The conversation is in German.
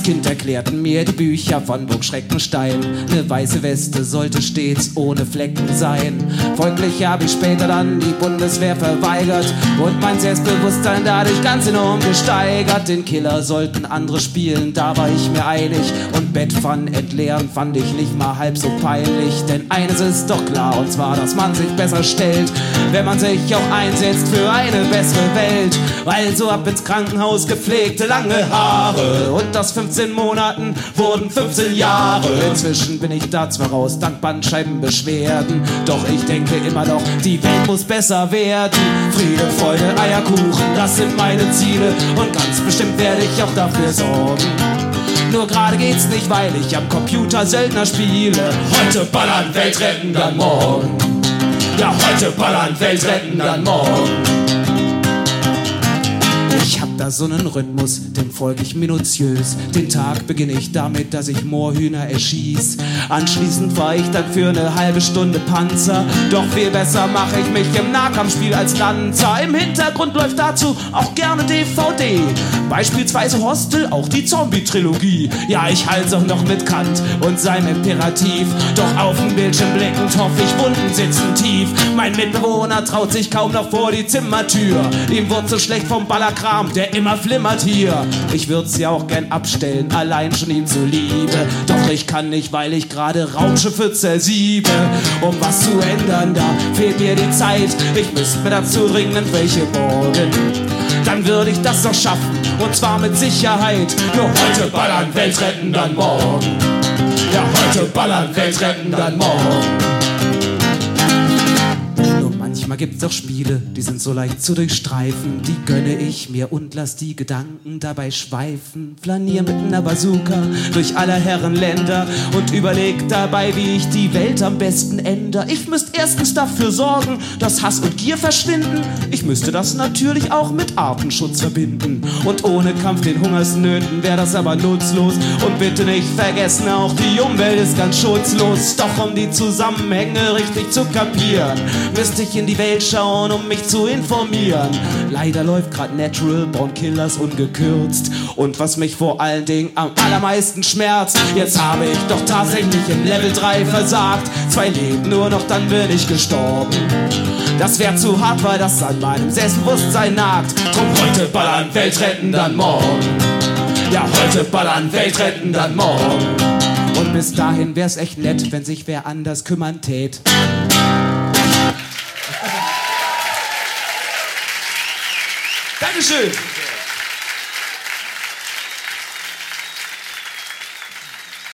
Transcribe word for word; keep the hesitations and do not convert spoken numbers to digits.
Kind erklärten mir die Bücher von Burg Schreckenstein. Ne weiße Weste sollte stets ohne Flecken sein. Folglich habe ich später dann die Bundeswehr verweigert und mein Selbstbewusstsein dadurch ganz enorm gesteigert. Den Killer sollten andere spielen, da war ich mir einig. Und Bettpfannen entleeren fand ich nicht mal halb so peinlich. Denn eines ist doch klar, und zwar, dass man sich besser stellt, wenn man sich auch einsetzt für eine bessere Welt. Also ab ins Krankenhaus, gepflegte lange Haare. Und aus fünfzehn Monaten wurden fünfzehn Jahre. Inzwischen bin ich da zwar raus, dank Bandscheibenbeschwerden. Doch ich denke immer noch, die Welt muss besser werden. Friede, Freude, Eierkuchen, das sind meine Ziele. Und ganz bestimmt werde ich auch dafür sorgen. Nur gerade geht's nicht, weil ich am Computer Söldner spiele. Heute ballern, Welt retten, dann morgen. Ja, heute ballern, Welt retten, dann morgen. Ich hab da so nen Rhythmus, dem folge ich minutiös. Den Tag beginne ich damit, dass ich Moorhühner erschieß. Anschließend fahr ich dann für ne halbe Stunde Panzer. Doch viel besser mache ich mich im Nahkampfspiel als Lanzer. Im Hintergrund läuft dazu auch gerne D V D. Beispielsweise Hostel, auch die Zombie-Trilogie. Ja, ich halt's auch noch mit Kant und seinem Imperativ. Doch auf den Bildschirm blickend hoffe ich, Wunden sitzen tief. Mein Mitbewohner traut sich kaum noch vor die Zimmertür. Ihm wird so schlecht vom Ballerkram, der immer flimmert hier. Ich würd's ja auch gern abstellen, allein schon ihm zuliebe. Doch ich kann nicht, weil ich gerade Raumschiffe zersiebe. Um was zu ändern, da fehlt mir die Zeit. Ich müsste mir dazu dringend welche borgen. Dann würde ich das doch schaffen, und zwar mit Sicherheit. Nur heute ballern, Welt retten, dann morgen. Ja, heute ballern, Welt retten, dann morgen. Manchmal gibt's auch Spiele, die sind so leicht zu durchstreifen. Die gönne ich mir und lass die Gedanken dabei schweifen. Flanier mit ner Bazooka durch aller Herren Länder und überleg dabei, wie ich die Welt am besten ändere. Ich müsste erstens dafür sorgen, dass Hass und Gier verschwinden. Ich müsste das natürlich auch mit Artenschutz verbinden. Und ohne Kampf den Hungersnöten wäre das aber nutzlos. Und bitte nicht vergessen, auch die Umwelt ist ganz schutzlos. Doch um die Zusammenhänge richtig zu kapieren, müsste ich in die Welt schauen, um mich zu informieren. Leider läuft grad Natural Born Killers ungekürzt. Und was mich vor allen Dingen am allermeisten schmerzt, jetzt habe ich doch tatsächlich im Level drei versagt. Zwei Leben nur noch, dann bin ich gestorben. Das wär zu hart, weil das an meinem Selbstbewusstsein nagt. Drum heute ballern, Welt retten, dann morgen. Ja, heute ballern, Welt retten, dann morgen. Und bis dahin wär's echt nett, wenn sich wer anders kümmern tät. Dankeschön.